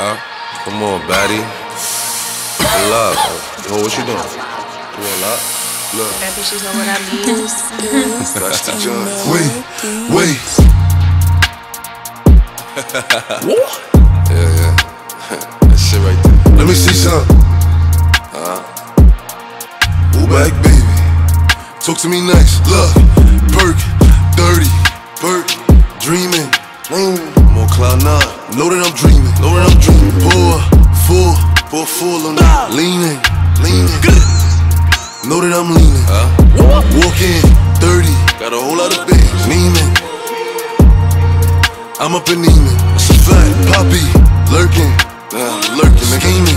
Huh? Come on, baddie. Pull up. Yo, what you doing? Pull up. Look. Bad bitches know what I mean. That's the joint. Wait. Yeah. That shit right there. Let me see something. Move back, baby. Talk to me nice. Look, perk, dirty, perk, dreaming. More cloud nine. Know that I'm dreaming. Pour full on that. Leaning. Know that I'm leaning. Walk in, 30. Got a whole lot of things. Neiman. I'm up in Neiman. It's a fact. Poppy, lurking, scheming.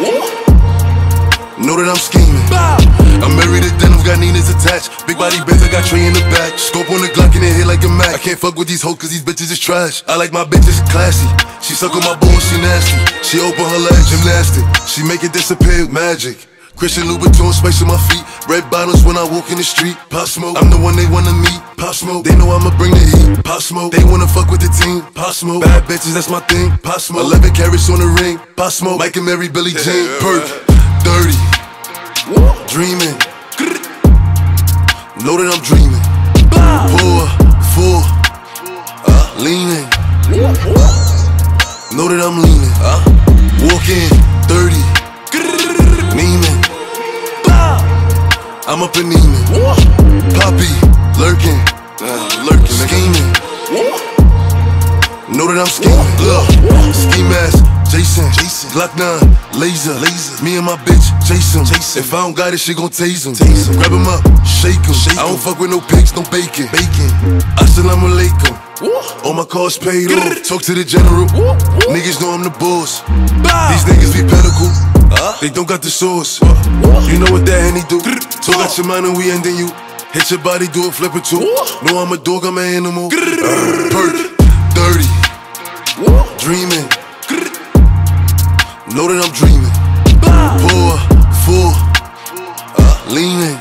Know that I'm scheming. I'm married to denim, got Nina's attached. Big body bands, I got Trey in the back. Scope on the Glock and it hit like a Mac. I can't fuck with these hoes cause these bitches is trash. I like my bitches classy. She suck on my balls, she nasty. She open her legs, gymnastic. She make it disappear, magic. Christian Louboutin, space on my feet. Red bottles when I walk in the street. Pop Smoke, I'm the one they wanna meet. Pop Smoke, they know I'ma bring the heat. Pop Smoke, they wanna fuck with the team. Pop Smoke, bad bitches, that's my thing. Pop Smoke, 11 carats on the ring. Pop Smoke, Mike and Mary, Billie Jean. Perk, dirty, dreaming. Know that I'm dreaming. Pour, full, leaning. Know that I'm leaning. Walk in, 30, Neiman. I'm up in Neiman. Poppy, lurking, scheming. Know that I'm scheming. Look, ski mask, Jason. Glock 9, laser. Me and my bitch, Jason. If I don't got it, she gon' tase him. Grab him up, shake him. I don't fuck with no pigs, no bacon. Assalamu alaikum. All my cars paid off. Talk to the general. Niggas know I'm the boss. These niggas be pedicle. They don't got the sauce. You know what that Henny do? Talk out your mind and we ending you. Hit your body, do a flip or two. No, I'm a dog, I'm an animal. Perk, dirty, dreaming. Know that I'm dreaming. Pour, full, leaning.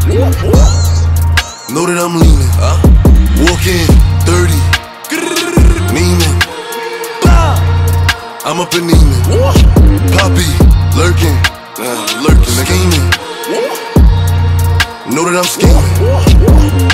Know that I'm leaning. Walk in, 30, Neiman. I'm up in Neiman. Poppy, lurking, scheming. Know that I'm scheming.